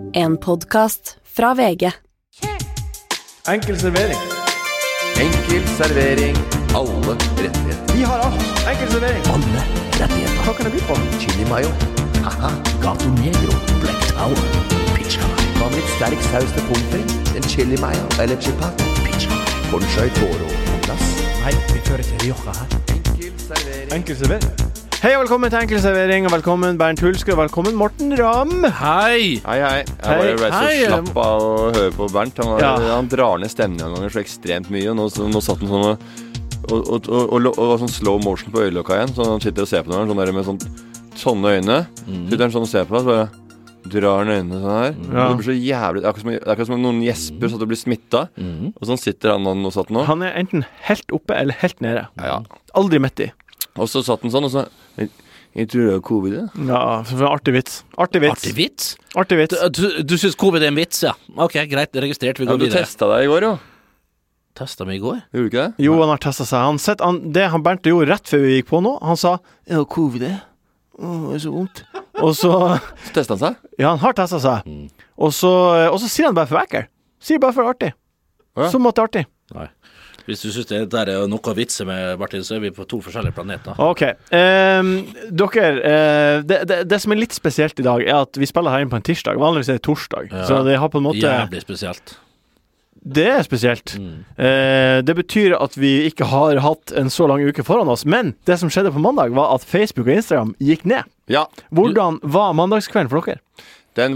En podcast fra VG. Enkel servering. Enkel servering. Alle rettigheter. Vi har alt. Enkel servering. Alle rettigheter. Hva kan det by på? Chili mayo. Haha. Gato Negro, Black Tower, Pizza, Hva med litt sterk saus til pommes frites? En chili mayo eller chipat? Pizza. Conchai toro på plass. Nei, vi fører til Rioja her. Enkel servering. Enkel servering. Hei og velkommen til Enkel servering, og velkommen Bernt Hulsker, og velkommen Morten Ramm. Hei! Hei. Jeg bare ble så Hei. slapp av å høre på Bernt. Han drar ned stemningen noen ganger så ekstremt mye, og nå satt han sånn og sånn slow motion på øyelokka igjen, så han sitter og ser på noen sånn der med sånne øyne. Sitter han sånn og ser på deg, så bare drar han øynene sånn her. Ja. Og det blir så jævlig, det er akkurat som noen gjesper så at det blir smittet. Og sånn sitter han og satt nå. Han enten helt oppe eller helt nede. Ja. Aldri midt i. Og så satt han sånn, og så jeg tror det er covid, ja. Ja, for en artig vits. Artig vits. Artig vits? Artig vits. Du synes covid er en vits, ja? Ok, greit, registrert, vi Ja, går du videre. testet deg i går, jo. Testet meg i går? Gjorde du ikke det? Jo, han har testet seg. Det han Bernt gjorde rett før vi gikk på nå, han sa, er det covid det? Det er så vondt. Og så, Så testet han seg. ja, han har testet seg. Og så sier han bare for ekkel. Sier bare for artig. Ja. Som at det er artig. Nei. Hvis du synes det der er noe vitser med, Martin, så er vi på to forskjellige planeter. Ok. Det som er litt spesielt i dag, er at vi spiller her inn på en tirsdag. Vanligvis er det torsdag. Ja. Så det har på en måte... Jævlig spesielt. Det er spesielt. Det betyr at vi ikke har hatt en så lang uke foran oss. Men det som skjedde på mandag, var at Facebook og Instagram gikk ned. Ja. Hvordan var mandagskvelden for dere? Jeg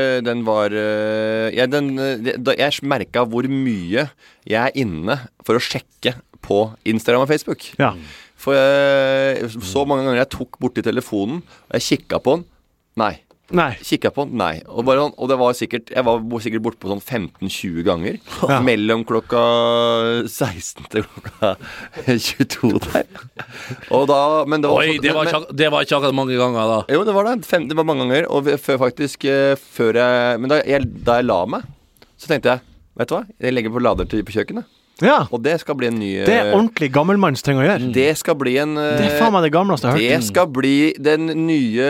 merket hvor mye jeg er inne for å sjekke på Instagram og Facebook. Ja. For så mange ganger jeg tok borti telefonen, og jeg kikket på den. Nei. Kikket på den, nei. Og det var sikkert, jeg var sikkert borte på sånn 15-20 ganger. Ja. Mellom klokka 16 til klokka 22 der. Og da, men det var, Oi, det var ikke akkurat mange ganger da. Jo, det var det. Det var mange ganger. Og da jeg la meg, så tenkte jeg, vet du hva? Jeg legger på lader på kjøkkenet. Ja. Og det skal bli en ny... Det er ordentlig gammelmanns ting å gjøre. Det skal bli en... Det er faen meg det gamleste jeg har hørt. Det skal bli den nye...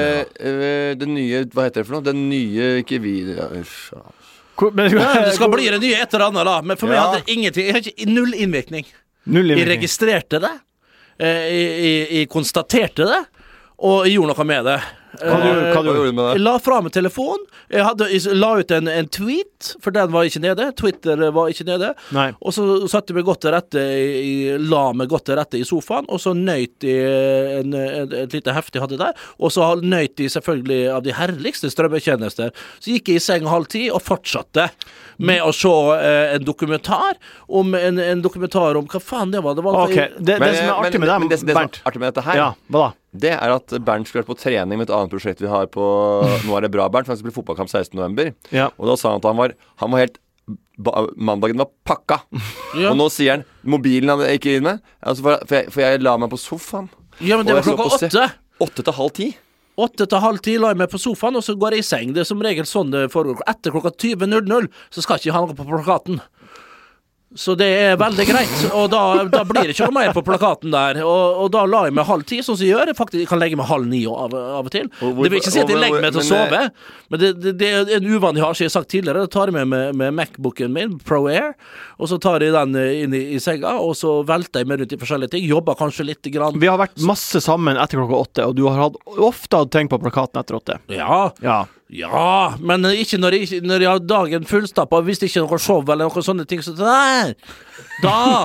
hva heter det for noe? Den nye... Ikke vi... Men, Det skal bli det nye et eller annet da. Men for meg Ja. hadde det ingenting. Jeg har ikke null innvirkning. Null Jeg innvirkning. registrerte det. Jeg konstaterte det. Og jeg gjorde noe med det. Hva du gjorde du med Jeg det? la fra meg telefon. Jeg la ut en tweet, for den var ikke nede. Twitter var ikke nede. Nei. Og så satte jeg meg godt til rette la meg godt til rette i sofaen, og så nøyt jeg et lite hefte jeg hadde der. Og så nøyt jeg selvfølgelig av de herligste strømmetjenester. Så gikk jeg i seng 9:30 og fortsatte med å se en dokumentar om hva faen det var. Det var Ok, det som er artig med dem, det som er Bernt. artig med dette her, Ja, hva da? det er at Bernt skulle vært på trening med et annet prosjekt vi har på Nå er det bra, Bernt, for han skulle spille fotballkamp 16. november. Ja. Og da sa han at han var helt mandagen var pakka. Ja. Og nå sier han mobilen han ikke inn med, altså for jeg la meg på sofaen. Ja, men det Og var jeg så på klokka 8. 8 til halv 10. 8 til halv 10 la jeg meg på sofaen, og så går jeg i seng. Det er som regel sånn det foregår. Etter klokka 20.00 så skal ikke jeg ha noe på plakaten. Så det er veldig greit. Og da blir det ikke noe mer på plakaten der. Og da la jeg meg 8:30, sånn som jeg gjør. Faktisk, jeg kan legge meg 8:30 av og til. Og Det vil ikke si at jeg legger meg til å men- sove, men det er en uvanlig jeg har, som jeg har sagt tidligere. Da tar jeg med Macbooken min, Pro Air, og så tar jeg den inn i senga, og så velter jeg meg rundt i forskjellige ting. Jobber kanskje litt grann. Vi har vært masse sammen etter klokka 8, og du har ofte hatt ting på plakaten etter 8. Ja, men ikke når jeg har dagen fullstappa. Hvis det ikke er noe show eller noen sånne ting, så der! Da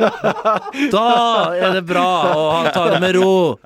er det bra å ta det med ro.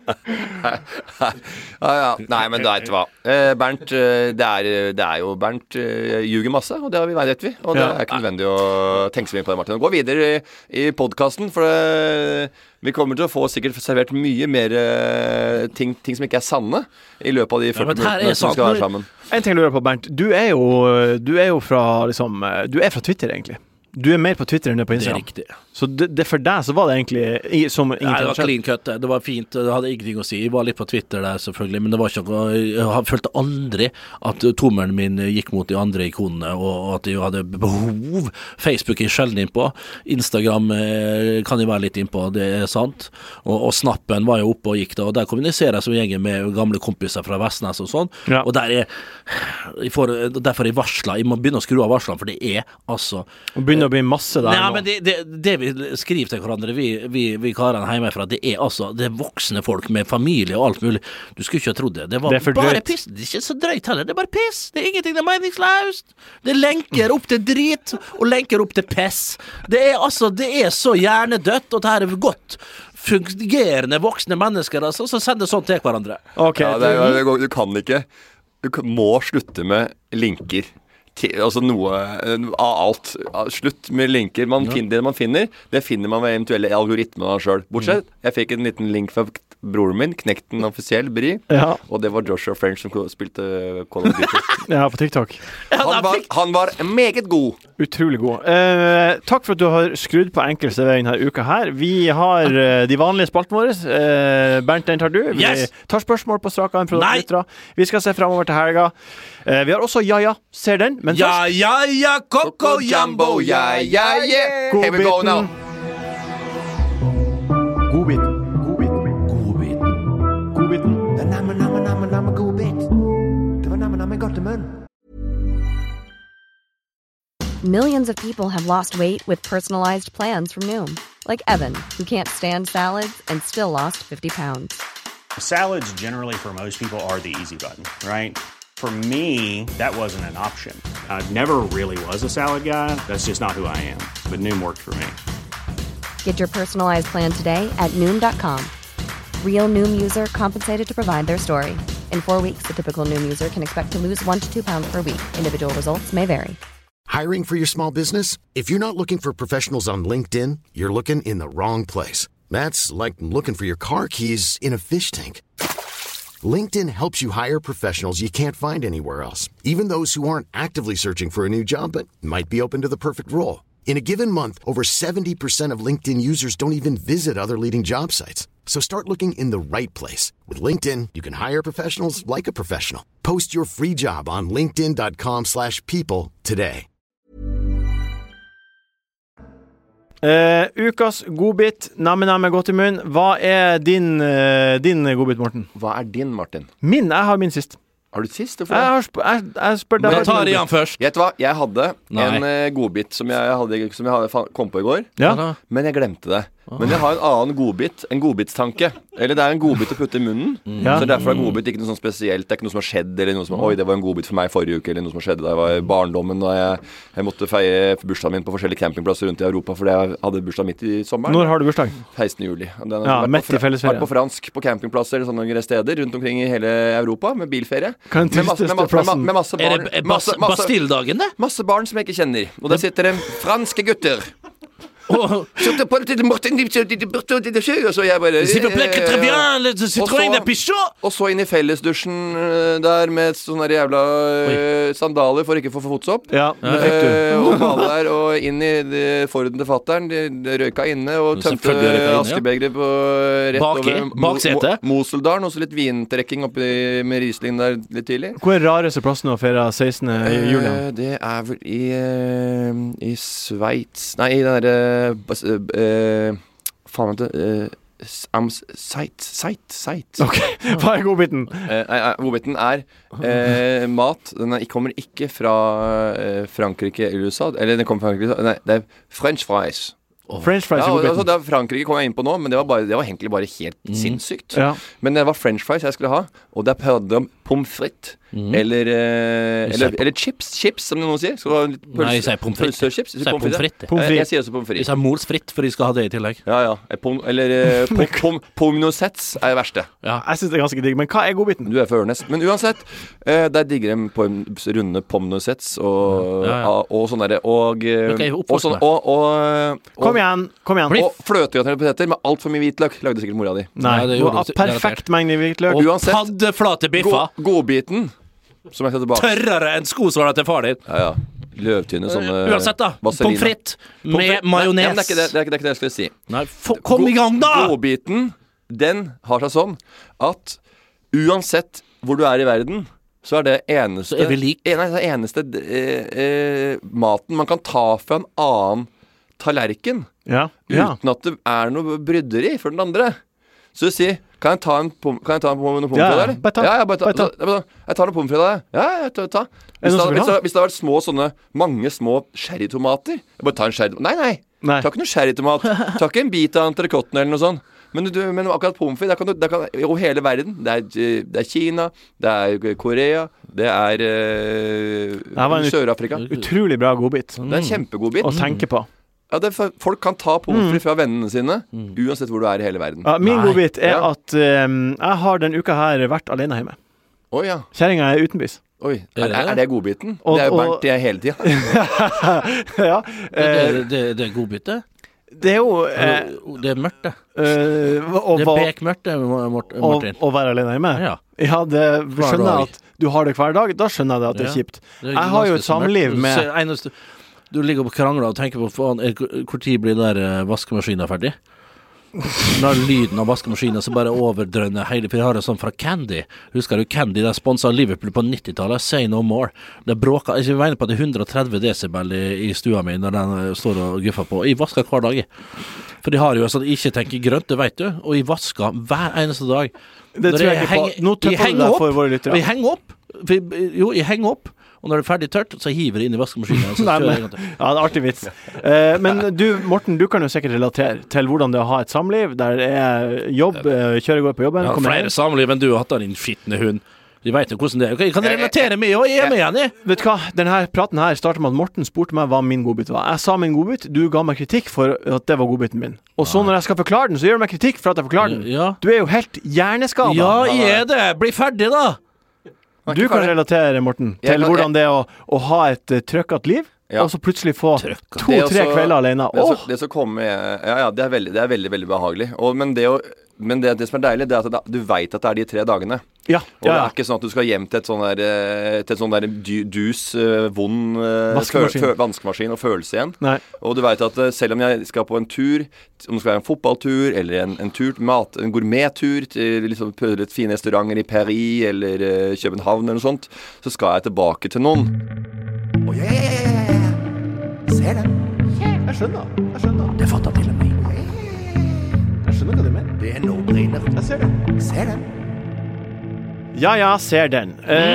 Ja. Nei, men vet du hva. Bernt, det er jo Bernt ljuger masse, og det vet vi. Og det er ikke nødvendig å tenke så mye på det, Martin. Gå videre i podcasten, for vi kommer til å få sikkert servert mye mer ting som ikke er sanne i løpet av de 40 minuttene som vi skal være sammen. En ting jeg lurer på, Bernt. Du er jo fra, liksom, du er fra Twitter, egentlig. Du er mer på Twitter enn du er på Det er Instagram. riktig. Så det for deg så var det egentlig som Nei, ingenting det var skjedd. clean cut. Det var fint. Det hadde ingenting å si. Jeg var litt på Twitter der, selvfølgelig, men det var ikke noe. Jeg følte aldri at tommelen min gikk mot de andre ikonene, og at jeg hadde behov. Facebook er jeg sjelden innpå. Instagram kan jeg være litt innpå, det er sant. Og Snappen var jo oppe og gikk da, og der kommuniserer jeg som gjengen med gamle kompiser fra Vestnes og sånn. Ja. Og der derfor jeg varsler. Jeg må begynne å skru av varslene, for det er altså Og begynner å bli masse der Nei, nå. men det vi skriver til hverandre, vi karene hjemmefra, det er altså det er voksne folk med familie og alt mulig. Du skulle ikke ha trodd det. Det var Det er for bare drøyt. piss. Det er ikke så drøyt heller. Det er bare piss. Det er ingenting. Det er meningsløst. Det lenker opp til drit og lenker opp til piss. Det er så hjernedødt, og det her er godt fungerende voksne mennesker altså, som sender sånt til hverandre. Ok, Ja, du kan ikke. Må slutte med linker. Altså noe av alt. Slutt med linker. Finner det man finner, det finner man ved eventuelle algoritmer selv. Bortsett, jeg fikk en liten link fra broren min, Knekten offisiell, Bri, Ja. og det var Joshua French som spilte Call of Duty. Ja, på TikTok. Han var meget god. Utrolig god. Takk for at du har skrudd på enkelste veien her uka her. Vi har de vanlige spalten våre. Bernt, den tar du. Vi Yes. tar spørsmål på strak arm fra Nei. lyttere. Vi skal se fremover til helga. Vi har også Ja, ser den, men Ja, først ja, ja, Coco Jumbo, ja, ja, yeah. Here we go now. Godbiten. Millions of people have lost weight with personalized plans from Noom. Like Evan, who can't stand salads and still lost 50 pounds. Salads generally for most people are the easy button, right? For me, that wasn't an option. I never really was a salad guy. That's just not who I am. But Noom worked for me. Get your personalized plan today at Noom.com. Real Noom user compensated to provide their story. In 4 weeks, the typical Noom user can expect to lose 1 to 2 pounds per week. Individual results may vary. Hiring for your small business? If you're not looking for professionals on LinkedIn, you're looking in the wrong place. That's like looking for your car keys in a fish tank. LinkedIn helps you hire professionals you can't find anywhere else, even those who aren't actively searching for a new job but might be open to the perfect role. In a given month, over 70% of LinkedIn users don't even visit other leading job sites. So start looking in the right place. With LinkedIn, you can hire professionals like a professional. Post your free job on linkedin.com/people today. Ukas godbit, namme godt i munn. Hva er din godbit, Morten? Hva er din, Martin? Jeg har min sist. Har du sist? Jeg spør deg. Jeg tar Jan først. Vet du hva? Jeg hadde Nei. en godbit som jeg kom på i går, Ja. men jeg glemte det. Men jeg har en annen godbit, en godbitstanke. Eller det er en godbit å putte i munnen. Ja. Så derfor er godbit ikke noe sånn spesielt. Det er ikke noe som har skjedd, eller noe som oi, det var en godbit for meg forrige uke, eller noe som skjedde da jeg var i barndommen, da jeg måtte feie bursdagen min på forskjellige campingplasser rundt i Europa fordi jeg hadde bursdag midt i sommeren. Når har du bursdag? 16. juli. Og den har Ja, vært midt på i fellesferien. Vært på fransk på campingplasser eller sånne steder rundt omkring i hele Europa med bilferie. Hva er den tristeste plassen? Med masse Er barn. det Bastilledagen, det? Masse barn som jeg ikke kjenner. Og der sitter det franske gutter. Oh, Og så jeg bare s'il vous plaît, très bien, le Citroën de Pichot. Og så inn i fellesdusjen der med sånne der jævla sandaler for ikke å få fotsopp. Ja, det fikk du. Og male der, og inn i Forden til fatteren. De røyka inne og tømte Selvfølgelig røyka inne, ja. askebegre på rett Baki, over bak setet. Moseldalen. Og så litt vintrekking oppi med Riesling der litt tidlig. Hvor er rareste plassen å feire 16. juli? Det er vel i Sveits. Nei, i den derre faen vet du Sight. Ok, hva er godbiten? Godbiten er mat. Den kommer ikke fra Frankrike eller USA. Eller den kommer fra Frankrike. Nei, det er French fries. French fries Ja, er altså, godbiten. Frankrike kom jeg inn på nå, men det var egentlig bare helt sinnssykt. Ja. Men det var french fries jeg skulle ha, og det er om pommes frites. Eller chips, som noen sier. Nei, jeg sier pommes frites. Pølsechips. Jeg sier pommes frites. Jeg sier også pommes Jeg frites. sier mols fritt, for de skal ha det i tillegg. Ja. Pomnosets er det verste. Ja. Jeg synes det er ganske digg, men hva er godbiten? Du er for Ørnes. Men uansett, der digger de på runde pomnosets og, Ja. og sånn derre. Og, Ok, og, sånn, og Kom igjen. Og fløtegraterte poteter med altfor mye hvitløk. Lagde sikkert mora di. Nei, Nei, det du gjorde har du perfekt mengde hvitløk. Og Uansett. paddeflate biffer. Godbiten, som jeg skal tilbake. Tørrere enn skosåla til far din. Ja. Løvtynne sånne Uansett da, vaselina. pommes frites med majones. Nei, det er ikke det jeg skulle si. Nei, kom I gang da! Godbiten, den har seg sånn at uansett hvor du i verden, så det eneste Så vi lik. det eneste maten man kan ta fra en annen tallerken uten at det noe bryderi for den andre. Så du sier, kan jeg ta noen pommes frites der? Bare ta. Jeg tar noen pommes frites der. Ja, jeg tar. Hvis det hadde vært små mange små sherrytomater, jeg bare tar en sherry. Nei. Ta ikke noen sherrytomat. Ta ikke en bit av entrecôten eller noe sånt. Men akkurat pommes frites, det kan over hele verden. Det Kina, det Korea, det Sør-Afrika. Utrolig bra godbit. Det en kjempegodbit. Å tenke på. Ja, folk kan ta pommes frites fra vennene sine, uansett hvor du I hele verden. Ja, min godbit at jeg har den uka her vært alene hjemme. Ja. Kjæringa utenbys. Oi, det godbiten? Det jo Bernt hele tiden. Ja. Det godbit, det? Det jo det mørkt, det. Det bekmørkt, Martin. Å være alene hjemme? Ja, det skjønner jeg at du har det hver dag. Da skjønner jeg det at det kjipt. Jeg har jo et samliv med Du ligger og krangler og tenker på hvor tid blir den der vaskemaskinen ferdig? Når lyden av vaskemaskinen så bare overdrønner hele. For jeg har det sånn fra Candy. Husker du Candy? Det sponset Liverpool på 90-tallet. Say no more. Det bråker. Jeg mener på at det 130 decibel I stua mi når den står og guffer på. Jeg vasker hver dag. For de har jo sånn ikke tenker grønt, det vet du. Og jeg vasker hver eneste dag. Det tror jeg ikke på. Nå tøpper du deg for våre lyttere. Jeg henger opp. Og når det ferdig tørt, så hiver det inn I vaskemaskinen. Ja, det artig vits. Men du, Morten, du kan jo sikkert relatere til hvordan det å ha et samliv, der det jobb, kjøre går på jobben. Ja, flere samliv enn du har hatt av din fittende hund. De vet jo hvordan det Jeg kan relatere med, og jeg med igjen. Vet du hva, denne praten her startet med at Morten spurte meg hva min godbit var. Jeg sa min godbit, du ga meg kritikk for at det var godbiten min. Og så når jeg skal forklare den, så gjør du meg kritikk for at jeg forklarer den. Ja. Du jo helt hjerneskadet. Ja, jeg det. Bli ferdig da. Du kan relatere, Morten, til hvordan det å ha et trøkket liv, og så plutselig få 2-3 kvelder alene. Det som kommer det er veldig behagelig. Men det som deilig, det at du vet at det de 3 dagene. Ja. Og det ikke sånn at du skal hjem til et sånn der dus, vond vaskemaskin og følelse igjen. Nei. Og du vet at selv om jeg skal på en tur, om det skal være en fotballtur, eller en tur til en gourmettur til liksom prøve litt fine restauranter I Paris, eller København, eller noe sånt, så skal jeg tilbake til noen. Ser det. Jeg skjønner. Det fattar till och med. Jeg skjønner hva du mener. Det är no-brainer. Jeg ser det. Ser den. Ja, ser den.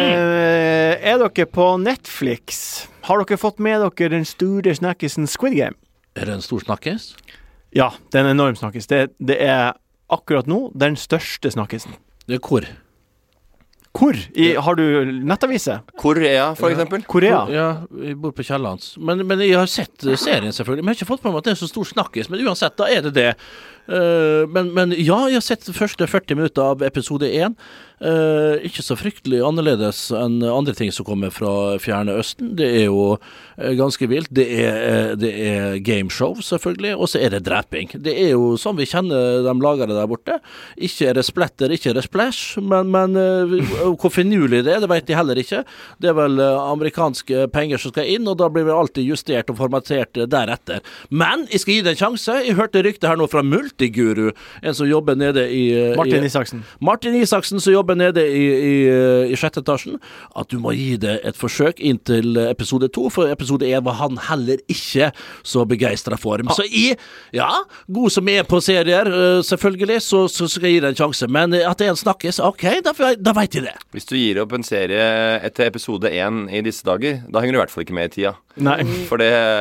Dere på Netflix? Har dere fått med dere den store snakkisen Squid Game? Det en stor snakkes? Ja, det en enorm snakkes. Det akkurat nå den største snakkisen. Det hvor? Hvor? Har du nettaviser? Korea, for eksempel. Korea? Ja, jeg bor på Kjellands. Men jeg har sett serien selvfølgelig. Men jeg har ikke fått på meg at det så stor snakkes. Men uansett, da det det. Men ja, jeg har sett de første 40 minutter av episode 1. Ikke så fryktelig annerledes enn andre ting som kommer fra Fjerne Østen. Det jo ganske vilt. Det gameshow selvfølgelig, og så det dreping. Det jo sånn vi kjenner de lagere der borte. Ikke det splatter, ikke det splash, men hvor finurlig det vet de heller ikke. Det vel amerikanske penger som skal inn, og da blir det alltid justert og formatert deretter. Men jeg skal gi det en sjanse. Jeg hørte rykte her nå fra Multiguru, en som jobber nede I Martin Isaksen. Martin Isaksen som jobber nede I 6. etasjen, at du må gi det et forsøk inntil episode 2, for episode 1 var han heller ikke så begeistret for. Så god som på serier, selvfølgelig, så skal jeg gi det en sjanse. Men at det en snakkes, ok, da vet jeg det. Hvis du gir opp en serie etter episode 1 I disse dager, da henger du I hvert fall ikke med I tida. Nei. For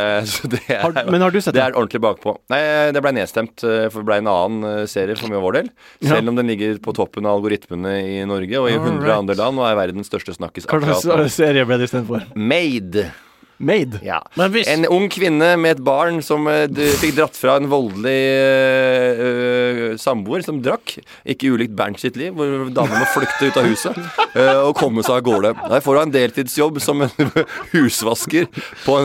men har du sett det? Det ordentlig bakpå. Nei, det ble nedstemt, for det ble en annen serie for mye av vår del. Selv om den ligger på toppen av algoritmene I Norge og I 100 andre land, og verdens største snakkis. Hva slags serie ble det stemt for? Made. Ja. Men en ung kvinne med et barn som fikk dratt fra en voldelig samboer som drakk, ikke ulikt Bernt sitt liv, hvor damen må flykte ut av huset og komme seg av gårde. Der får hun en deltidsjobb som en husvasker på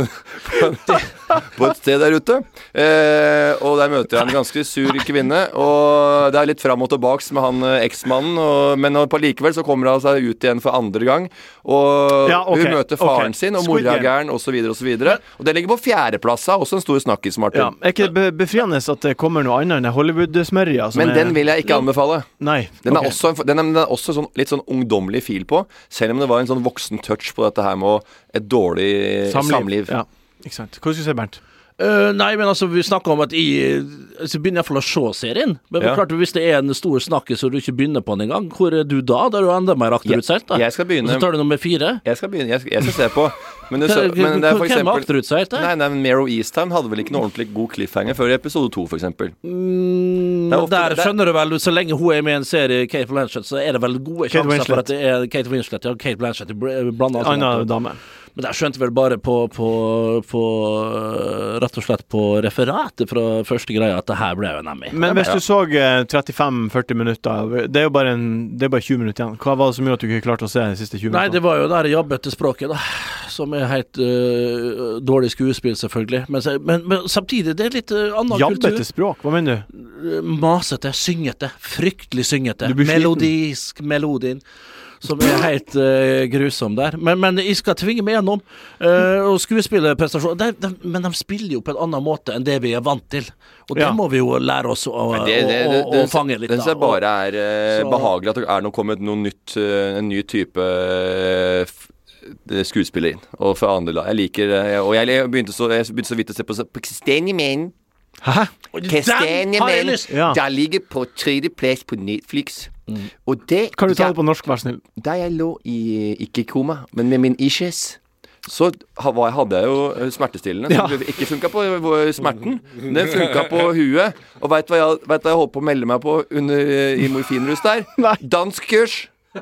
et sted der ute, og der møter jeg en ganske sur kvinne, og det litt fram og tilbaks med han eksmannen, men på likevel så kommer han seg ut igjen for andre gang, og hun møter faren sin, og mora gæren, og og så videre og så videre. Og det ligger på 4. plass, også en stor snakkis, Martin. Ja, er ikke det befriende at det kommer noe annet enn Hollywood-smørja? Men den vil jeg ikke anbefale. Nei. Den er også sånn, litt sånn ungdommelig fil på, selv om det var en sånn voksen touch på dette her med et dårlig samliv. Ja, ikke sant. Hva skal du si, Bernt? Nei, men altså, vi snakker om at så begynner jeg å se serien. Men klart, hvis det en stor snakkis og du ikke begynner på den en gang, hvor du da? Da er du enda mer akterutseilt, da. Jeg skal begynne. Og så tar du nummer 4. Jeg skal begynne, jeg skal se på. Men det er for hvem var akterutseilt, da? Nei, Mare of Easttown hadde vel ikke noe ordentlig god cliffhanger før i episode 2, for eksempel. Der skjønner du vel, så lenge hun er med i en serie, Kate Blanchett, så er det vel gode sjanser for at det er Kate Winslet, ja, Kate Blanchett blant annet. Anna dame. Men der skjønte vel bare på rett og slett på referatet fra første greia at det her ble jo nemlig. Men hvis du så 35-40 minutter, det er jo bare 20 minutter igjen. Hva var det som gjorde at du ikke klarte å se de siste 20 minutter? Nei, det var jo der jabbete språket da, som er helt dårlig skuespill selvfølgelig. Men samtidig, det er litt annen kultur. Jabbete språk, hva mener du? Masete, syngete, fryktelig syngete. Melodisk melodien. Som er helt grusom der. Men jeg skal tvinge meg gjennom. Og skuespillerprestasjon men de spiller jo på en annen måte enn det vi er vant til. Og det må vi jo lære oss å fange litt. Det synes jeg bare er behagelig at det er kommet noe nytt, en ny type skuespiller inn. Og fra andre lag. Jeg liker og jeg begynte så vidt å se på Kastanjemenn. Hæ? Kastanjemenn. Der ligger på 3. plass på Netflix. Og det, kan du ta det på norsk, vær snill? Da jeg lå ikke i koma, men med min ischias, så hadde jeg jo smertestillende som ikke funket på smerten. Den funket på huet. Og vet du hva jeg holdt på å melde meg på i morfinrus der? Danskkurs.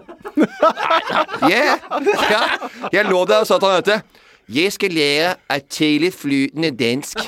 Ja. Jeg lå der og sa til han, vet du, jeg skal lære et tidlig flytende dansk.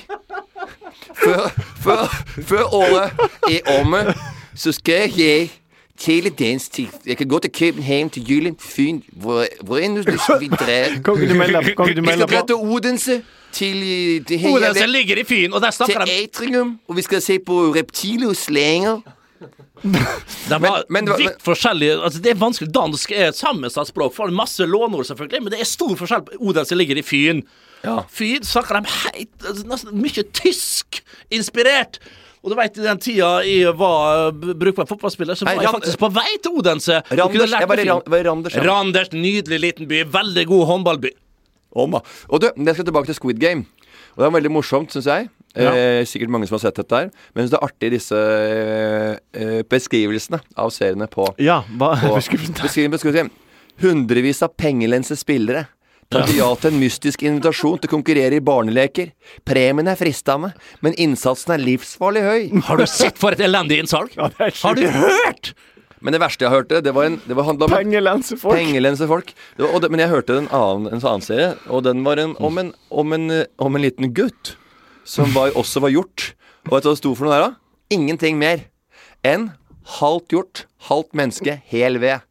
Før året er omme, så skal jeg teledansk til. Jeg kan gå til København, til Jylland, Fyn, hvor enn du vil dra. Kan du melde på? Vi skal dra til Odense, til det her Odense ligger i Fyn, og der snakker de til Atrium, og vi skal se på reptiler og slanger. Det var vidt forskjellige, altså det er vanskelig. Dansk er et sammensatt språk, for masse lånord selvfølgelig, men det er stor forskjell på Odense ligger i Fyn. Fyn snakker de nesten mye tysk inspirert. Og du vet, i den tida jeg var brukbar fotballspiller, så var jeg faktisk på vei til Odense. Randers, nydelig liten by, veldig god håndballby. Og du, jeg skal tilbake til Squid Game. Og det er veldig morsomt, synes jeg. Sikkert mange som har sett dette her. Men jeg synes det er artig disse beskrivelsene av seriene på beskrivelsene. Hundrevis av pengelense spillere tatt ja til en mystisk invitasjon til å konkurrere i barneleker. Premien er fristende, men innsatsen er livsfarlig høy. Har du sett for et elendig innsalg? Har du hørt? Men det verste jeg hørte, det handlet om pengelensefolk. Men jeg hørte en annen serie, og den var om en liten gutt som også var gjort. Og vet du hva det sto for noe der da? Ingenting mer enn halvt gjort, halvt menneske, hel ved.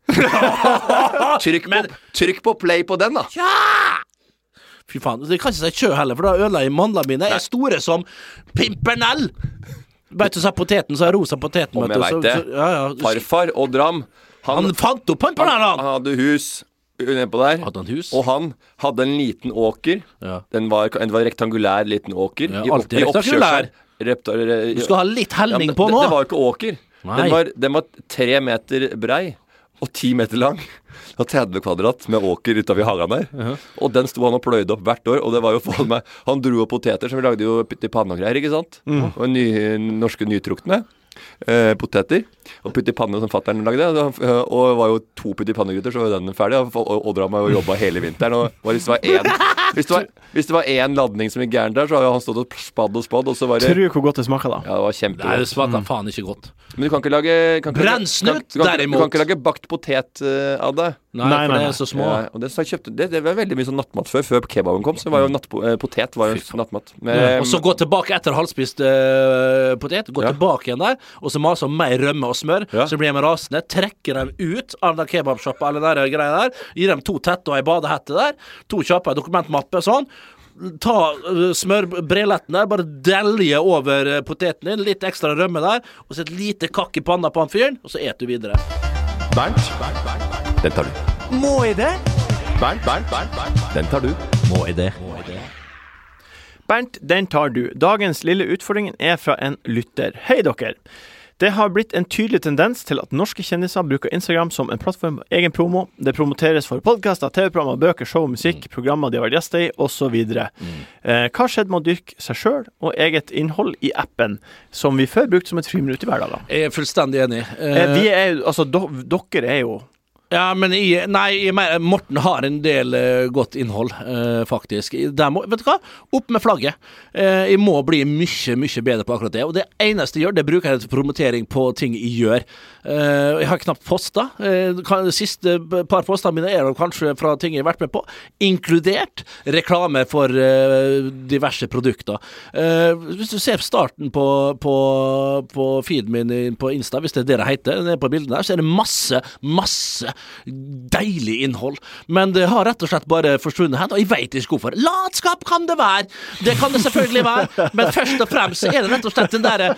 Trykk på play på den da. Fy faen, det kan ikke si kjø heller, for da ødela jeg mandlene mine. Jeg er store som Pimpernell. Vet du, så poteten, så er rosa poteten. Om jeg vet det. Farfar og Dram. Han fant opp Pimpernell, han hadde hus nedpå der. Hadde han hus? Og han hadde en liten åker. Den var rektangulær liten åker. Alltid rektangulær. Du skal ha litt helning på nå. Det var ikke åker. Den var 3 meter brei og 10 meter lang. Det var 30 kvadrat med åker utenfor hagen der. Og den sto han og pløyde opp hvert år. Og det var jo for meg, han dro opp poteter, som vi lagde jo putt i panne og greier, ikke sant? Og norske nytrukne poteter. Og putt i panne som fatteren lagde. Og det var jo 2 putt i pannegutter, så var den ferdig. Og Oddram har jo jobbet hele vinteren. Og hvis det var en ladning som gikk gærent der, så har han stått og spadd. Og så var det... Tror du hvor godt det smaker da? Ja, det var kjempegodt. Nei, det smaker faen ikke godt. Men du kan ikke lage... Brennsnutt, derimot. Du kan ikke lage bakt potet av det. Nei, for det er så små. Ja, og det var veldig mye sånn nattmat før kebaben kom, så var jo potet var jo nattmat. Og så gå tilbake etter halvspist potet, gå tilbake igjen der, og så maser mer rømme og smør, så blir de rasende, trekker dem ut av den kebabshoppa, alle der greier der, gir dem 2 tette og en badehette der, 2 kjappe dokumentmappe, sånn, ta smørbreletten der, bare delje over poteten din, litt ekstra rømme der, og så et lite kakk i panna på han fyren, og så et du videre. Bernt, den tar du. Må jeg det? Bernt, den tar du. Må jeg det? Bernt, den tar du. Dagens lille utfordringen fra en lytter. Hei dere. Det har blitt en tydelig tendens til at norske kjendiser bruker Instagram som en plattform for egen promo. Det promoteres for podcaster, TV-programmer, bøker, show, musikk, programmer de har vært gjester i, og så videre. Hva skjedde med å dyrke seg selv og eget innhold i appen, som vi før brukte som et friminutt i hverdagen? Jeg er fullstendig enig. Dere er jo... Ja, men Morten har en del godt innhold, faktisk. Vet du hva? Opp med flagget. Jeg må bli mye bedre på akkurat det. Og det eneste jeg gjør, det bruker jeg til promotering på ting jeg gjør. Jeg har knapt postet. De siste par postene mine er kanskje fra ting jeg har vært med på, inkludert reklame for diverse produkter. Hvis du ser starten på feeden min på Insta, hvis det er det det heter, nede på bildene der, så er det masse deilig innhold, men det har rett og slett bare forsvunnet hen, og jeg vet ikke hvorfor. Latskap kan det være, det kan det selvfølgelig være, men først og fremst så er det rett og slett den der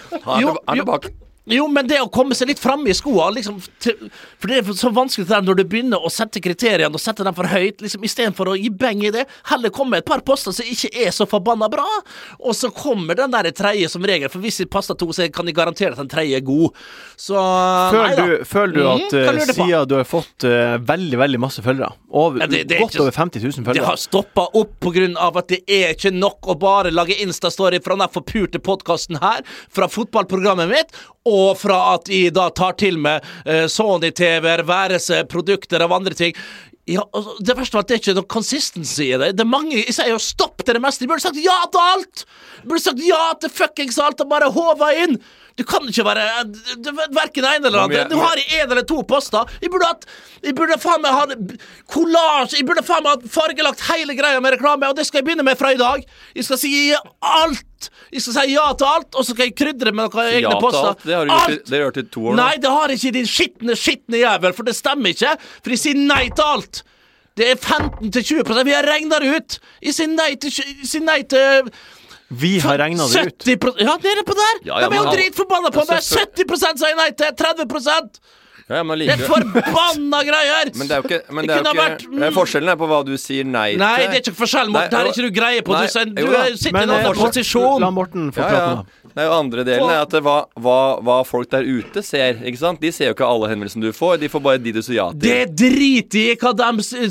Jo, men det å komme seg litt frem i skoene, liksom, for det er så vanskelig der når du begynner å sette kriteriene og sette dem for høyt, liksom, i stedet for å gi beng i det, heller komme et par poster som ikke er så forbanna bra, og så kommer den der tredje som regel, for hvis jeg passer to, så kan jeg garantere at den tredje er god. Så, føler du at siden du har fått veldig masse følgere, godt over 50 000 følgere? Det har stoppet opp på grunn av at det er ikke nok å bare lage Insta-story fra den forpurte podcasten her, fra fotballprogrammet mitt, og fra at jeg da tar til med Sony-TV-er, værelse, produkter av andre ting. Ja, det verste var at det er ikke noe consistency i det. Det er mange, jeg sier jo stopp til det meste. Jeg burde sagt ja til alt! Jeg burde sagt ja til fuckings alt og bare håva inn! Du kan ikke være hverken en eller andre. Du har en eller to poster. Jeg burde faen meg ha collage. Jeg burde faen meg ha fargelagt hele greia med reklame, og det skal jeg begynne med fra i dag. Jeg skal si alt. Jeg skal si ja til alt, og så skal jeg krydre med noen egne poster. Det har du gjort i 2 år nå. Nei, det har ikke din skitne jævel, for det stemmer ikke. For jeg sier nei til alt. Det er 15-20%. Vi har regnet det ut. Jeg sier nei til Vi har regnet det ut. 70%, ja, dere på der. De er jo dritforbanna på meg. 70% sier nei til 30%. Ja, det er forbanna greier. Men det er jo ikke forskjellen er på hva du sier nei til. Nei, det er ikke forskjell, Morten. Det er ikke du greier på. Du sitter i en annen posisjon. La Morten få prate nå. Det er jo andre delen er at hva folk der ute ser, ikke sant? De ser jo ikke alle henvendelsene du får, de får bare de du sier ja til. Det driter i hva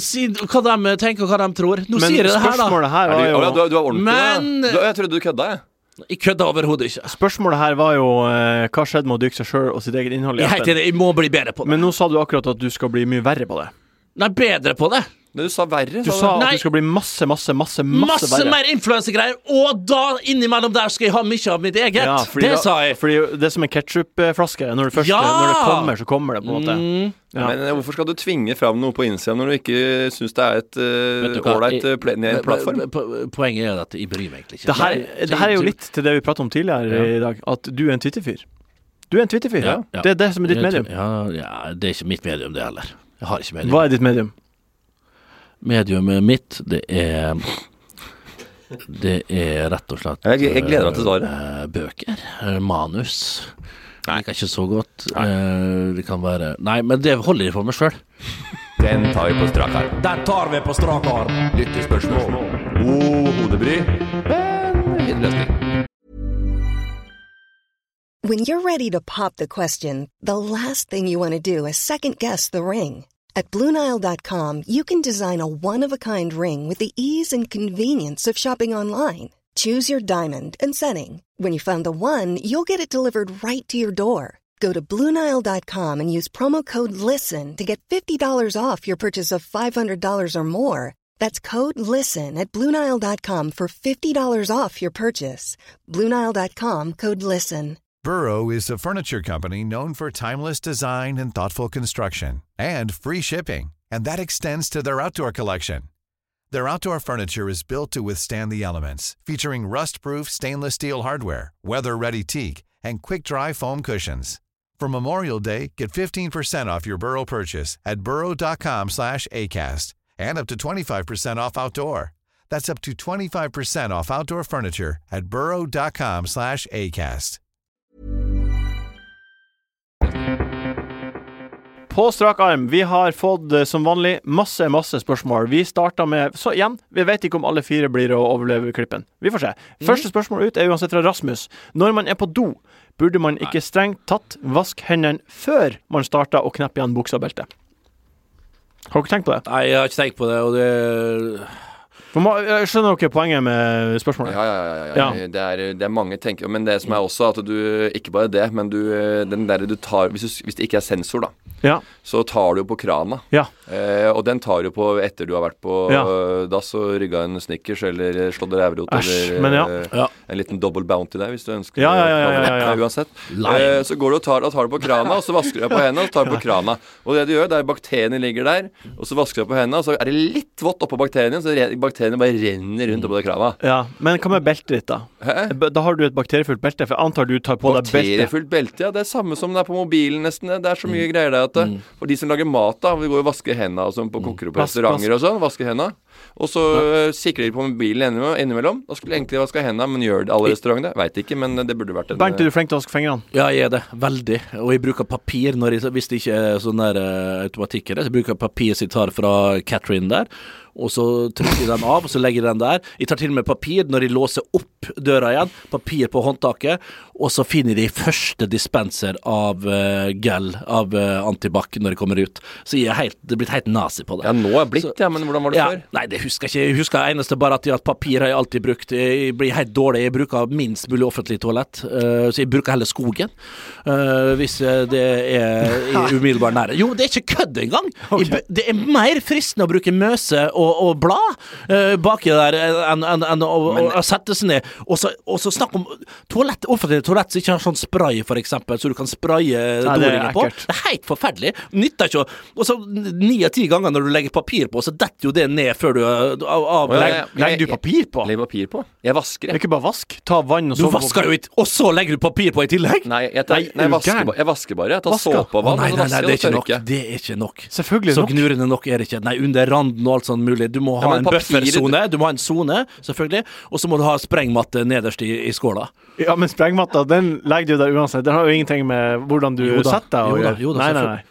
de tenker og hva de tror. Nå sier jeg det her, da. Men spørsmålet her var jo... Du er ordentlig, jeg trodde du kødda, jeg. Jeg kødda overhodet ikke. Spørsmålet her var jo hva skjedde med å dykke seg selv og sitt eget innhold i appen? Jeg må bli bedre på det. Men nå sa du akkurat at du skal bli mye verre på det. Nei, bedre på det. Men du sa verre. Du sa at du skal bli masse verre. Masse mer influencergreier, og da innimellom der skal jeg ha mye av mitt eget. Ja, det sa jeg. Fordi det er som en ketchupflaske. Når det kommer, så kommer det på en måte. Ja. Men hvorfor skal du tvinge fram noe på Instagram når du ikke synes det er et ålreit plattform? Poenget er at jeg bryr meg egentlig ikke. Det her er jo litt til det vi pratet om tidligere i dag, at du er en Twitter-fyr. Du er en Twitter-fyr, ja. Det er det som er ditt medium. Ja, det er ikke mitt medium det heller. Jeg har ikke medium. Hva er ditt medium? Mediumet mitt, det er rett og slett Jeg gleder meg til svaret. Bøker, manus. Jeg kan ikke så godt. Det kan være... Nei, men det holder jeg for meg selv. Den tar vi på strak arm. Den tar vi på strak arm. Lyttespørsmål. Hodebry. Men løsning. When you're ready to pop the question, the last thing you want to do is second-guess the ring. At BlueNile.com, you can design a one-of-a-kind ring with the ease and convenience of shopping online. Choose your diamond and setting. When you find the one, you'll get it delivered right to your door. Go to BlueNile.com and use promo code LISTEN to get $50 off your purchase of $500 or more. That's code LISTEN at BlueNile.com for $50 off your purchase. BlueNile.com, code LISTEN. Burrow is a furniture company known for timeless design and thoughtful construction, and free shipping, and that extends to their outdoor collection. Their outdoor furniture is built to withstand the elements, featuring rust-proof stainless steel hardware, weather-ready teak, and quick-dry foam cushions. For Memorial Day, get 15% off your Burrow purchase at burrow.com/ACAST, and up to 25% off outdoor. That's up to 25% off outdoor furniture at burrow.com/ACAST. på strak arm. Vi har fått, som vanlig, masse spørsmål. Vi starter med, så igjen, vi vet ikke om alle 4 blir å overleve klippen. Vi får se. Første spørsmål ut uansett fra Rasmus. Når man på do, burde man ikke strengt tatt vaske hendene før man starter å kneppe igjen buksa og beltet? Har dere tenkt på det? Nei, jeg har ikke tenkt på det, og det... Jeg skjønner dere poenget med spørsmålet? Ja. Det mange tenker, men det som også at du, ikke bare det, men den der du tar, hvis det ikke sensor da, så tar du på krana. Og den tar du på etter du har vært på dass og rygget en Snickers, eller slått rævrot, eller en liten double bounty der, hvis du ønsker uansett. Så går du og tar du på krana, og så vasker du deg på hendene, og så tar du på krana. Og det du gjør, det bakteriene ligger der, og så vasker du deg på hendene, og så det litt vått oppå bakteriene, så bakteriene bare renner rundt oppå det krana. Ja, men hva med beltet ditt da? Da har du et bakteriefullt belte, for jeg antar du tar på deg belte. Bakteriefullt belte, det samme som det på mobilen nesten. Det så mye greier der at for de som lager mat da, vi går og vasker hendene og sånn på kokker på restauranter og sånn, vasker hendene. Og så sikrer de på mobilen innimellom. Da skulle egentlig vaske hendene, men gjør det alle restaurantene? Vet ikke, men det burde vært en... Bernt, er du flink til å vaske fingrene? Ja, jeg det. Veldig. Og jeg bruker papir hvis det ikke sånn der automatikker. Så jeg bruker papir som jeg tar fra Catherine der. Og så trykker jeg den av, og så legger jeg den der. Jeg tar til og med papir når jeg låser opp døra igjen. Papir på håndtaket. Og så finner de første dispenser av gel, av antibac når jeg kommer ut. Så jeg det blitt helt nazi på det. Ja, nå blitt, men hvordan var det før? Nei, det husker jeg ikke. Jeg husker eneste bare at papir har jeg alltid brukt. Jeg blir helt dårlig. Jeg bruker minst mulig offentlig toalett. Så jeg bruker heller skogen. Hvis det i umiddelbar nære. Jo, det ikke kødd engang! Okay. Det mer fristende å bruke møse og blad baki der enn å sette seg ned og så snakke om toalett, offentlig toalett som ikke har sånn spray for eksempel, så du kan spraye doringen på. Det helt forferdelig, nytter ikke og så 9 av 10 ganger når du legger papir på, så detter jo det ned før du legger du papir på? Legger papir på? Jeg vasker det. Det ikke bare vask, ta vann og så... Du vasker jo ikke, og så legger du papir på i tillegg? Nei, jeg vasker bare, jeg tar såpe og vann. Nei, det ikke nok. Det ikke nok. Selvfølgelig så gnurende nok det ikke. Nei, under randen og alt sånn mulig. Du må ha en bufferzone, du må ha en zone, selvfølgelig, og så må du ha sprengmatte nederst i skåla. Ja, men sprengmatta, den legger du der uansett. Den har jo ingenting med hvordan du setter deg. Nei.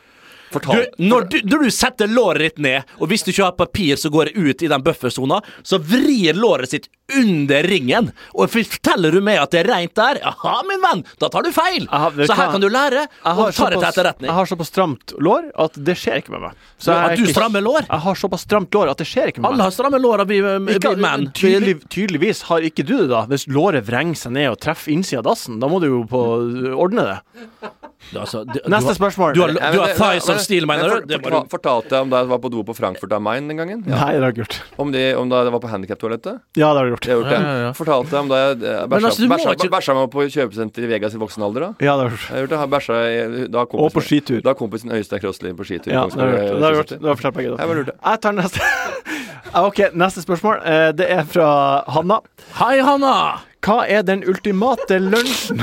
Når du setter låret ditt ned, og hvis du ikke har papir så går det ut i den bufferzona, så vrir låret sitt under ringen, og forteller du meg at det rent der, jaha min venn, da tar du feil. Så her kan du lære, og ta det til etterretning. Jeg har såpass stramt lår at det skjer ikke med meg. Så at du strammer lår? Jeg har såpass stramt lår at det skjer ikke med meg. Alle har stramme lår av vi menn. Tydeligvis har ikke du det da. Hvis låret vrenger seg ned og treffer innsiden av dassen, da må du jo ordne det. Neste spørsmål. Du har thighs of steel, mener du? Fortalte jeg om da jeg var på do på Frankfurt am Main den gangen? Nei, det har jeg gjort. Om da jeg var på handicap-toalettet? Ja, det har jeg gjort. Ja. Fortalte jeg om da jeg bæsja meg på kjøpesenter i Vegas i voksen alder da? Ja, det har jeg gjort. Jeg har gjort det, har bæsja og på skitur. Da kompisen Øystein Krosli på skitur. Ja, det har jeg gjort. Du har fortalt begge da. Jeg tar neste. Ok, neste spørsmål. Det er fra Hanna. Hei, Hanna! Hva er den ultimate lunsjen?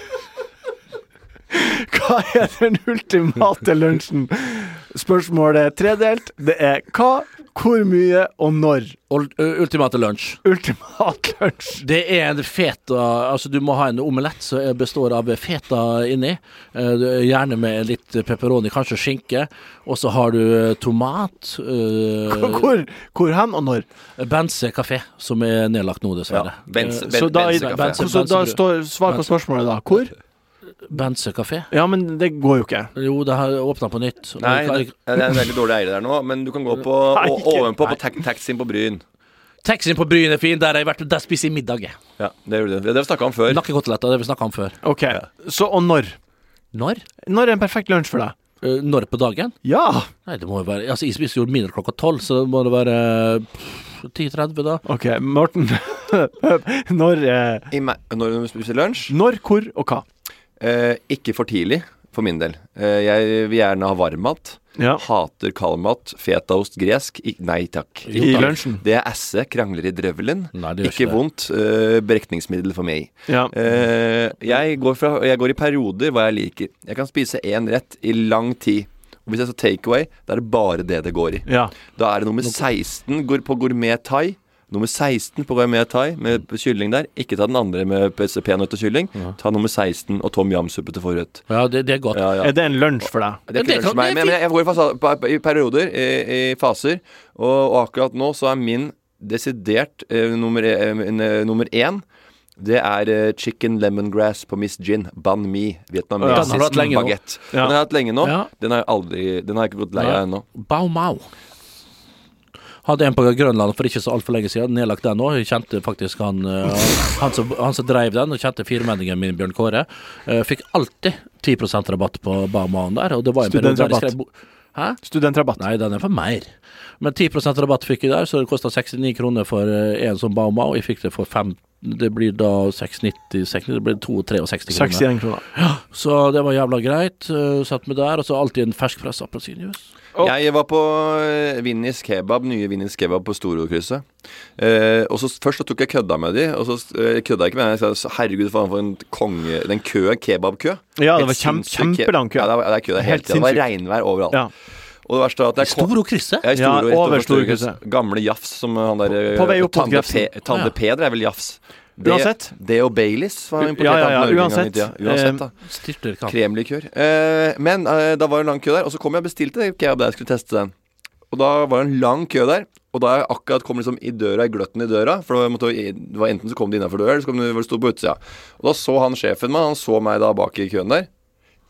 Hva er den ultimate lunsjen? Spørsmålet tredelt. Det er hva, hvor mye og når? Ultimate lunsj. Ultimate lunsj. Det er en feta, altså du må ha en omelett som består av feta inni, gjerne med litt pepperoni, kanskje skinke, og så har du tomat. Hvor hen og når? Bense Café, som er nedlagt nå dessverre. Så da står svar på spørsmålet da. Hvor? Bense Café. Ja, men det går jo ikke. Jo, det har åpnet på nytt. Nei, det er en veldig dårlig eier der nå, men du kan gå på ovenpå på taxien på Bryn. Taxien på Bryn er fin, der der spiser jeg middag. Ja, det gjør du. Det har vi snakket om før. Nakkekoteletter, det har vi snakket om før. Ok, så og når? Når? Når er en perfekt lunsj for deg? Når på dagen? Ja! Nei, det må jo være, altså jeg spiser jo mindre klokka 12, så må det være 10:30 da. Ok, Morten. Når du spiser lunsj? Når, hvor og hva? Ikke for tidlig, for min del. Jeg vil gjerne ha varmmat. Ja. Hater kaldmat, fetaost, gresk. Nei takk. I lunsjen? Det er esse, krangler i drøvelen. Nei, ikke vondt. Berekningsmiddel for meg. Ja. Jeg går i perioder hva jeg liker. Jeg kan spise en rett i lang tid. Og hvis jeg så takeaway, da er det bare det går i. Ja. Da er det nummer 16 går på gourmet thai. Nummer 16 på Gourmet Thai med kylling der. Ikke ta den andre med peanøtt og kylling. Ta nummer 16 og tom yam-suppe til forrett. Ja, det er godt. Ja. Er det en lunsj for deg? Det er ikke lunsj for meg, men jeg går i perioder, i faser, og akkurat nå så er min desidert nummer 1. Det er chicken lemongrass på Miss Gin, banh mi, vietnamesisk baguette. Den har jeg hatt lenge nå. Den har jeg ikke gått lei av ennå. Bao Mao. Hadde en på Grønland for ikke så alt for lenge siden, nedlagt den nå. Jeg kjente faktisk han som drev den, og kjente firmenningen min, Bjørn Kåre. Fikk alltid 10% rabatt på Bao Mao der, og det var en studentrabatt. Hæ? Studentrabatt. Nei, den er for mer. Men 10% rabatt fikk jeg der, så det kostet 69 kroner for en som Bao Mao. Jeg fikk det for 5. Det blir da 6,90, det blir 2,63 kroner. 61 kroner. Ja, så det var jævla greit. Satt med der, og så alltid en ferskpress appelsinjuice. Jeg var på Vinnies Kebab, nye Vinnies Kebab på Storkrysset. Og så først så tok jeg kødda med de, og så kødda jeg ikke med dem. Herregud, faen for en konge, den kebabkø. Ja, det var kjempelang kø. Ja, det er kø, det er helt sinnssykt. Det var regnvær overalt. Ja. Og det verste er at Storkrysset? Ja, over Storkrysset. Gamle Jafs som han der på vei opp mot Grefsen. Tante Peder er vel Jafs. Uansett. Det og Baileys var importert uansett da. Kremlikør. Men da var det en lang kø der, og så kom jeg og bestilte kebab der jeg skulle teste den. Og da var det en lang kø der, og da jeg akkurat kom liksom i gløtten i døra, for det var enten så kom de innenfor døra, eller så kom de stod på utsida. Og da så han sjefen meg, han så meg da bak i køen der.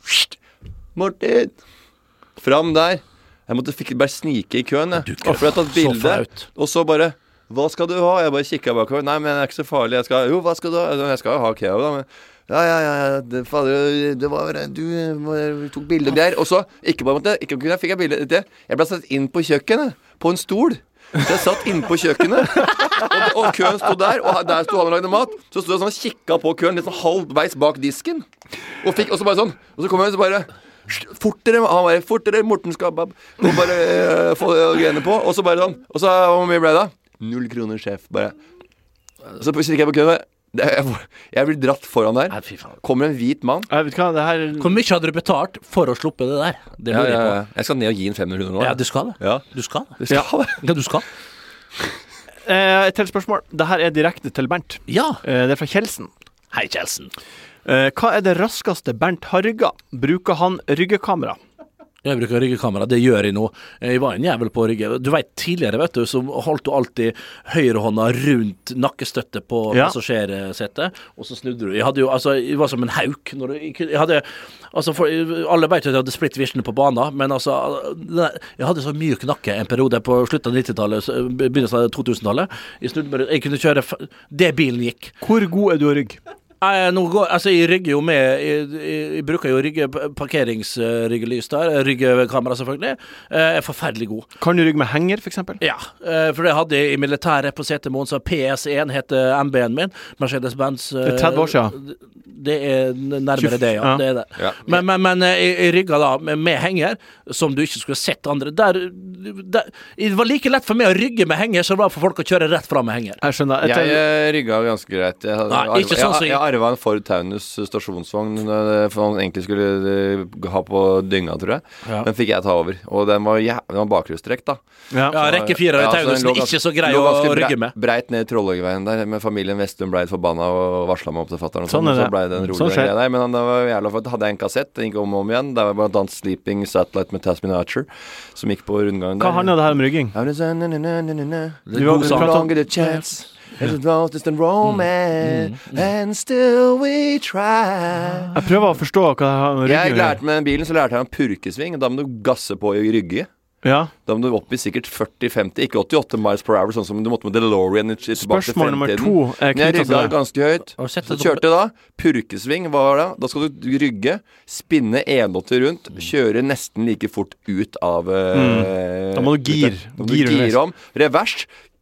Martin! Fram der. Jeg fikk bare snike i køen, jeg. For jeg har tatt bilde, og så bare hva skal du ha? Jeg bare kikket bakover. Nei, men det er ikke så farlig. Jo, hva skal du ha? Jeg skal jo ha kebab, da. Men ja. Det var du tok bilder der. Og så, ikke kunne jeg fikk jeg bilder. Jeg ble satt inn på kjøkkenet, på en stol. Så jeg satt inne på kjøkkenet, og køen stod der, og der stod han og lagde mat. Så stod jeg sånn og kikket på køen, litt sånn halvveis bak disken. Og så bare sånn. Og så kom jeg så bare fortere, Mortens kebab. Og bare få greiene på. Og så bare sånn. Og så, hvor mye ble det da? 0 kroner, sjef, bare. Så kikker jeg på køen. Jeg blir dratt foran der. Kommer en hvit mann. Hvor mye hadde du betalt for å sluppe det der? Det lurer jeg på. Jeg skal ned og gi en 500 nå. Ja, du skal det. Ja. Du skal det. Ja, du skal. Et til spørsmål. Dette er direkte til Bernt. Ja. Det er fra Kjelsen. Hei, Kjelsen. Hva er det raskeste Bernt har rygga? Bruker han ryggekamera? Jeg bruker ryggekamera, det gjør jeg nå. Jeg var en jævel på rygge. Du vet, tidligere, så holdt du alltid høyrehånda rundt nakkestøttet på passasjersetet, og så snudde du. Jeg var som en hauk. Alle vet at jeg hadde split vision på banen, men jeg hadde så myk nakke en periode på slutten av 90-tallet, begynnelsen av 2000-tallet. Jeg kunne kjøre, det bilen gikk. Hvor god er du å rygge? Jeg rygger jo med jeg bruker jo parkeringsryggelys der, ryggekamera selvfølgelig. Er forferdelig god. Kan du rygge med henger for eksempel? Ja, for det hadde jeg i militæret på Setermoen, så PS1 heter MB-en min, Mercedes-Benz. Det er 30 år siden. Det er nærmere det, ja. Det er det. Ja. Men jeg rygger da med henger, som du ikke skulle sett andre. Det var like lett for meg å rygge med henger, som det var for folk å kjøre rett fram med henger. Jeg skjønner. Jeg rygget ganske greit. Jeg arvet en Ford Taunus stasjonsvogn, for han egentlig skulle ha på dynga, tror jeg. Ja. Den fikk jeg ta over, og den var bakhjulstrekk da. Ja, rekke 4 i Taunusen, ikke så grei å rygge med. Breit ned Trollhøgveien der, med familien Vestum ble forbanna og varslet meg opp til fatteren. Sånn er det. Så ble det en rolig greie der, men det var jævla for hadde jeg en kassett, den gikk om og om igjen. Det var blant annet Sleeping Satellite med Tasmin Archer, som gikk på rundgangen der. Hva handler det her om rygging? Longer the chance. It's a distant romance, and still we try. Jeg prøver å forstå hva det har med rygging. Jeg lærte med bilen, så lærte jeg en purkesving, og da må du gasse på i rygge. Ja. Da må du opp i sikkert 40-50, ikke 88 miles per hour, sånn som du måtte med DeLorean tilbake til fremtiden. Spørsmål nummer 2 er knyttet til det. Ganske høyt. Så kjørte jeg da. Purkesving var da. Da skal du rygge, spinne 180 rundt, kjøre nesten like fort ut av Da må du gire om. Revers.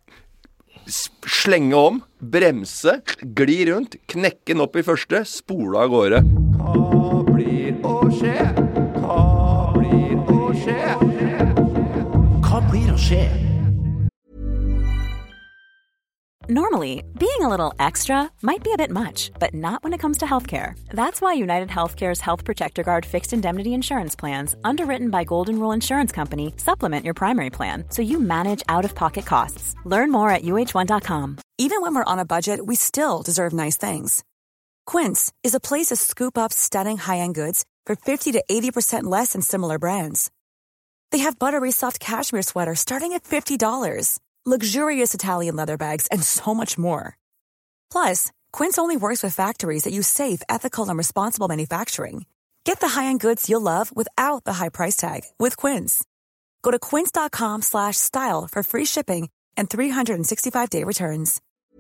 Slenge om, bremse, gli rundt, knekke den opp i første, spole av gårde. Hva blir å skje? Hva blir å skje? Hva blir å skje? Normally, being a little extra might be a bit much, but not when it comes to healthcare. That's why United Healthcare's Health Protector Guard fixed indemnity insurance plans, underwritten by Golden Rule Insurance Company, supplement your primary plan so you manage out-of-pocket costs. Learn more at uh1.com. Even when we're on a budget, we still deserve nice things. Quince is a place to scoop up stunning high-end goods for 50 to 80% less than similar brands. They have buttery soft cashmere sweaters starting at $50, luxurious Italian leather bags, and so much more. Plus, Quince only works with factories that use safe, ethical, and responsible manufacturing. Get the high-end goods you'll love without the high price tag with Quince. Go to quince.com/style for free shipping and 365-day returns.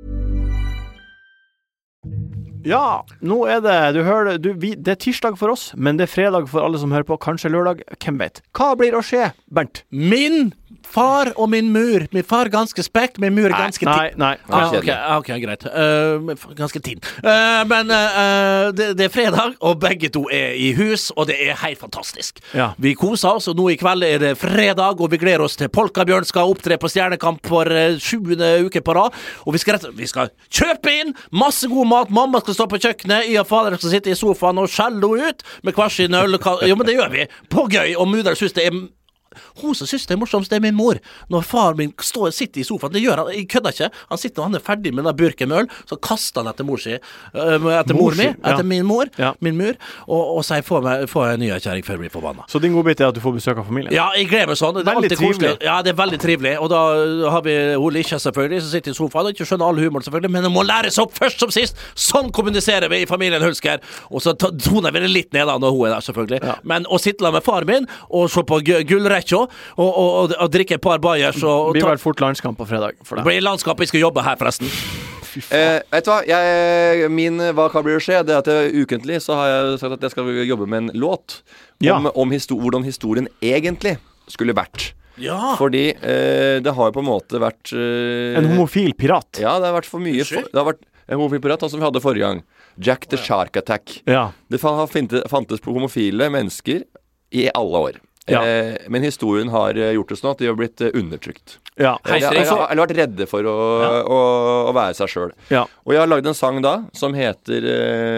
Ja, nå det, du hører det tirsdag for oss, men det fredag for alle som hører på, kanskje lørdag, hvem vet. Hva blir å skje, Bernt? Min far og min mur. Min far ganske spekk, min mur ganske tin. Nei. Ok, greit. Ganske tin. Men det fredag, og begge to I hus, og det helt fantastisk. Ja. Vi koser oss, og nå I kveld det fredag, og vi gleder oss til Polkabjørn skal opptre på Stjernekamp for 7. uke på rad, og vi skal kjøpe inn masse god mat. Mamma skal stå på kjøkkenet, jeg og fader skal sitte I sofaen og skjelle ut med hver sin øl. Jo, men det gjør vi. På gøy, og mudder synes det hun som synes det morsomst det min mor. Når far min sitter I sofaen, det gjør han, jeg kødder ikke. Han sitter og han ferdig med den burken med øl, så kaster han etter mor si. Etter mor mi, etter min mor, min mur, og sier få en ny kjæring før jeg blir forbannet. Så din godbit at du får besøk av familien? Ja, jeg gleder meg sånn. Det veldig trivelig. Ja, det veldig trivelig. Og da har vi hun Lisha selvfølgelig, som sitter I sofaen, og ikke skjønner all humor selvfølgelig, men det må læres opp først som sist. Sånn kommuniserer vi I familien Hulsker. Og så toner vi det litt ned da, når hun der selvfølgelig. Ja. Men å sitte med far min, og se på gullrekka, og drikke et par bajers og det blir vel fort landskamp på fredag for deg. Det blir landskamp, jeg skal jobbe her forresten. Vet du hva, hva blir å skje? Det at ukentlig så har jeg sagt at jeg skal jobbe med en låt om hvordan historien egentlig skulle vært. Ja. Fordi det har jo på en måte vært en homofil pirat. Ja, det har vært for mye det har vært en homofil pirat, som vi hadde forrige gang. Jack the Shark Attack. Ja. Det fantes på homofile mennesker I alle år. Ja. Men historien har gjort det sånn at de har blitt undertrykt. Ja. Eller vært redde for å være seg selv. Ja. Og jeg har laget en sang da som heter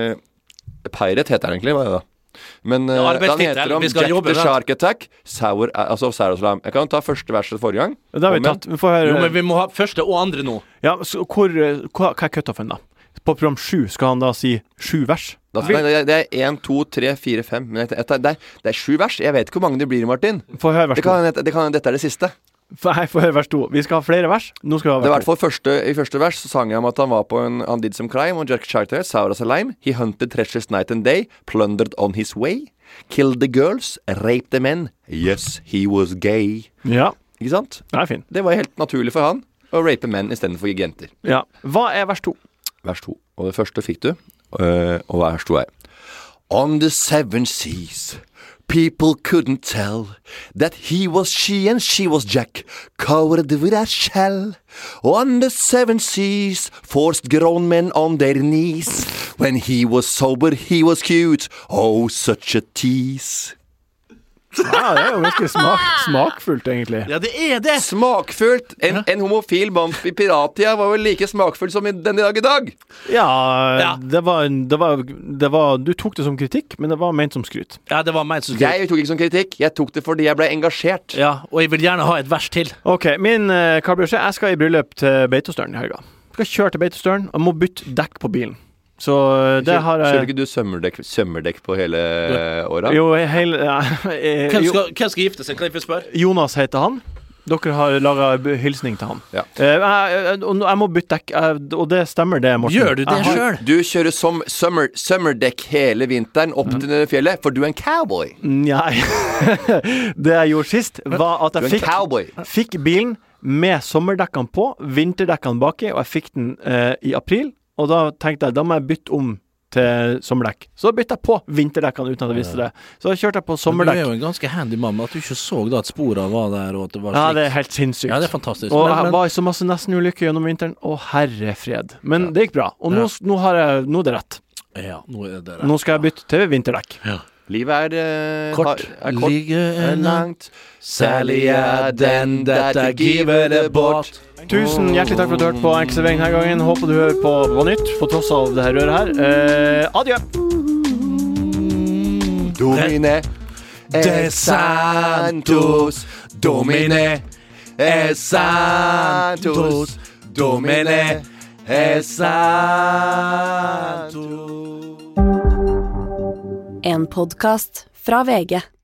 Pirate heter den egentlig, hva da? Men den heter om Jack the Shark Attack, Sour og Slam. Jeg kan ta første verset forrige gang. Det har vi tatt. Men vi må ha første og andre nå. Ja, så hva cut-offen da? På program 7 skal han da si 7 vers. Det 1, 2, 3, 4, 5 Men det 7 vers. Jeg vet ikke hvor mange det blir, Martin. Få høre vers 2. Dette det siste. Få høre vers 2. Vi skal ha flere vers. Nå skal vi ha vers 2. Det I hvert fall I første vers så sang jeg om at han var på han did some crime, og Jack Charter, sour as a lime. He hunted treasures night and day, plundered on his way, killed the girls, raped the men. Yes, he was gay. Ja. Ikke sant? Det fint. Det var helt naturlig for han å rape menn I stedet for jenter. Ja. Hva vers 2? Vers 2. Og det første fikk du. Og vers 2 On the seven seas, people couldn't tell that he was she and she was Jack, covered with a shell. On the seven seas, forced grown men on their knees. When he was sober, he was cute. Oh, such a tease. Ja, det jo ganske smakfullt egentlig. Ja, det det. Smakfullt. En homofil mann I pirattida var vel like smakfullt som den I dag. Ja. Det var du tok det som kritikk, men det var ment som skryt. Ja, det var ment som skryt. Jeg tok ikke som kritikk. Jeg tok det fordi jeg ble engasjert. Ja, og jeg vil gjerne ha et vers til. Ok, hva blir det? Jeg skal I bryllup til Beitostølen I helga. Jeg skal kjøre til Beitostølen og må bytte dekk på bilen. Så det har jeg... Kjører ikke du sømmerdekk på hele året? Jo, Hvem skal gifte seg? Kan jeg få spørre? Jonas heter han. Dere har laget hilsning til han. Ja. Jeg må bytte dekk, og det stemmer det, Morten. Gjør du det selv? Du kjører som sømmerdekk hele vinteren opp til fjellet, for du en cowboy. Nei. Det jeg gjorde sist var at jeg fikk bilen med sommerdekkene på, vinterdekkene baki, og jeg fikk den I april. Og da tenkte jeg, da må jeg bytte om til sommerdekk. Så bytte jeg på vinterdekkene uten at jeg visste det. Så da kjørte jeg på sommerdekk. Men du jo en ganske handy mann, at du ikke så da at sporene var der, og at det var slik. Ja, det helt sinnssykt. Ja, det fantastisk. Og jeg var I så masse nesten-ulykker gjennom vinteren. Å, herre fred. Men det gikk bra. Og nå er det rett. Ja, nå det rett. Nå skal jeg bytte til vinterdekk. Ja. Livet Kort, livet langt. Særlig den dette giver det bort. Tusen hjertelig takk for at du hørte på Enkel servering denne gangen. Håper du hører på nytt, på tross av det her røret her. Adjø. Domine Santos. Domine Santos. Domine Santos. En podcast fra VG.